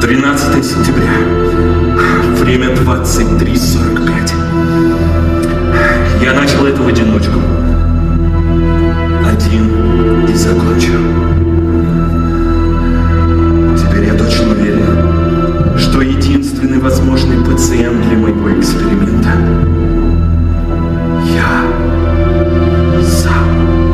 13 сентября. Время 23:45. Я начал это в одиночку. Один и закончил. Теперь я точно уверен, что единственный возможный пациент для моего эксперимента я сам.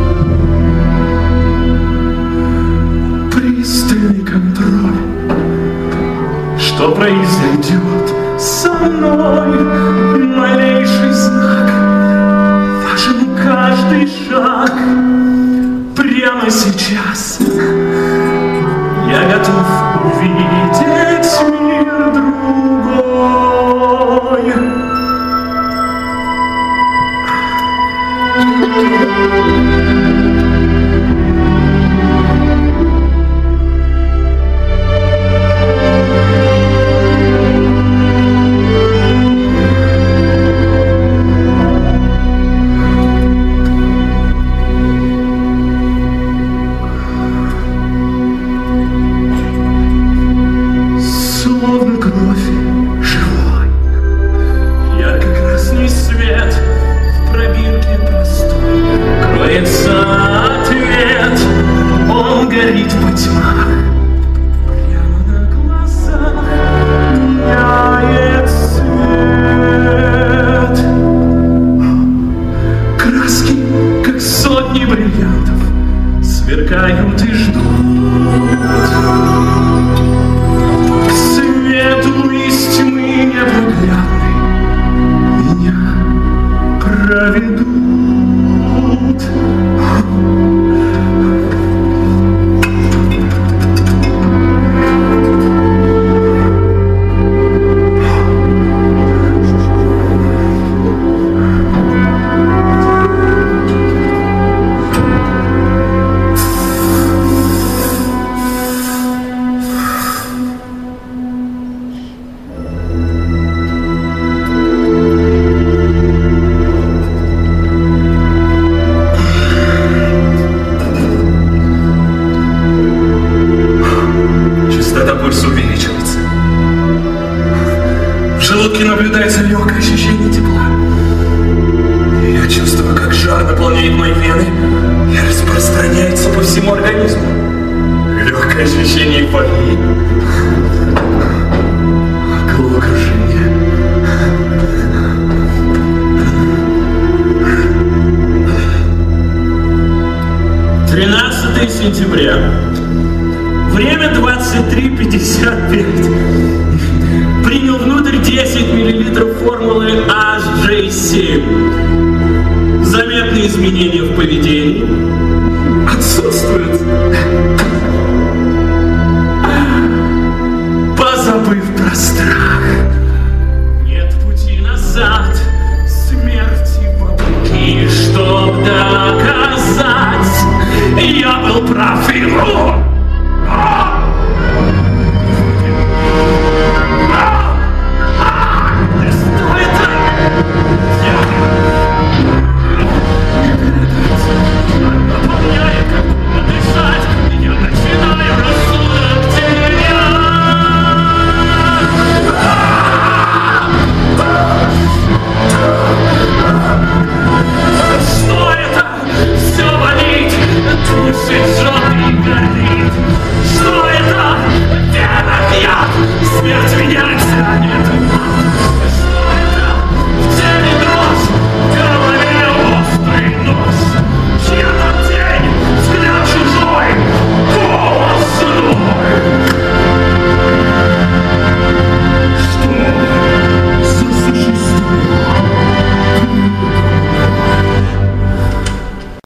Пристальный контроль. Что произойдет со мной? Малейший знак, важен каждый шаг. Прямо сейчас я готов увидеть мир другой. Словно кровь живой, ярко-красный свет в пробирке простой. Кроется ответ, он горит во тьмах. Прямо на глазах меняет цвет. Краски, как сотни бриллиантов, сверкают и ждут. Из тьмы непроглядной меня проведут. Пульс увеличивается. В желудке наблюдается легкое ощущение тепла. Я чувствую, как жар наполняет мои вены и распространяется по всему организму. Легкое ощущение эйфории. Головокружение. «13 сентября. Время 23:55. Принял внутрь 10 мл формулы HJC. Заметные изменения в поведении отсутствуют.